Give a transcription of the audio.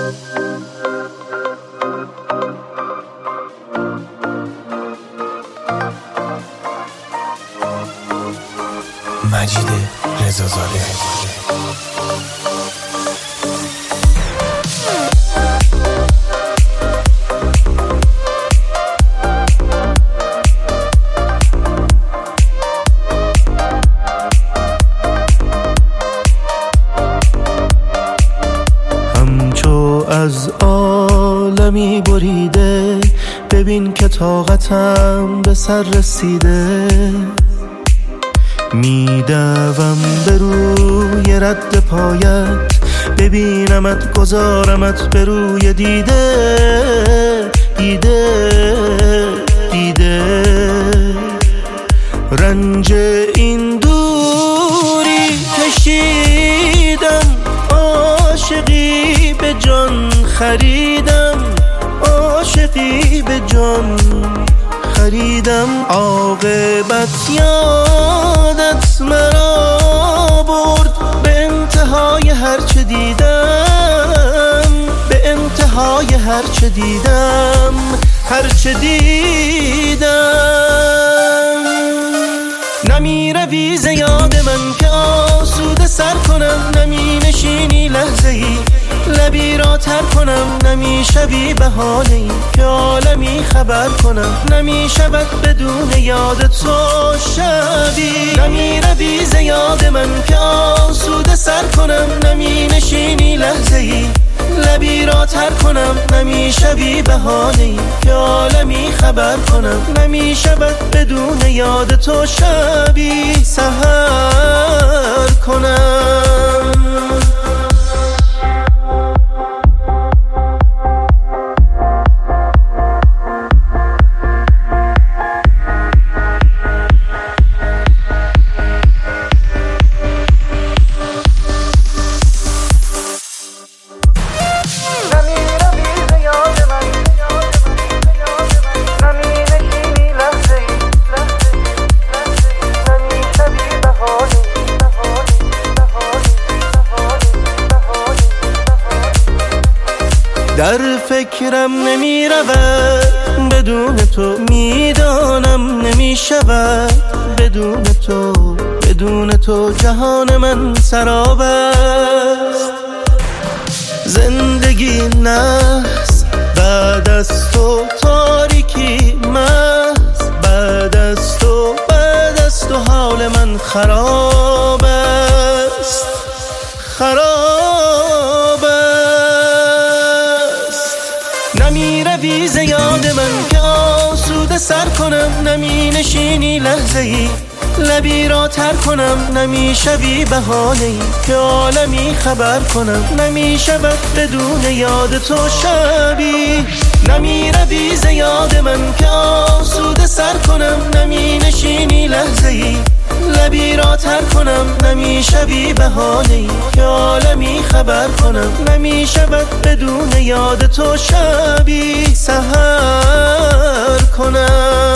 مجید رضازاده. همچو از عالمی بریده، ببین که طاقتم به سر رسیده. میدوم به روی رد پایت، ببینمت گذارمت به روی دیده. رنج این دوری کشیدم، عاشقی به جان خریدم، عاشقی به جان خریدم. عاقبت یادت مرا برد، به انتهای هرچه دیدم، به انتهای هرچه دیدم، هرچه دیدم. نمیروی ز یاد من که آسوده سر کنم، نمی نشینی لحظه ای لبی را تر کنم، نمی شوی به حالی که عالمی خبر کنم، نمی شود بدون یاد تو شبی. نمی روی ز یاد من که آسوده سر کنم، نمی نشینی لحظه ای لبی را تر کنم، نمی شوی به حالی که عالمی خبر کنم، نمی شود بدون یاد تو شبی سحر کنم. در فکرم نمی رود بدون تو، میدانم نمی شود بدون تو، بدون تو جهان من سراب است. زندگی نحس بعد از تو، تاریکی محض بعد از تو، بعد از تو حال من خراب است، خراب است. نمی روی ز یاد من که آسوده سر کنم، نمی نشینی لحظه ای لبی را تر کنم، نمی شوی به حالی که عالمی خبر کنم، نمی شود بدون یاد تو شبی. نمی روی ز یاد من که آسوده سر کنم، نمی نشینی لحظه ای لبی را تر کنم، نمی شوی به حالی که عالمی خبر کنم، نمی شود بدون یاد تو شبی سحر کنم.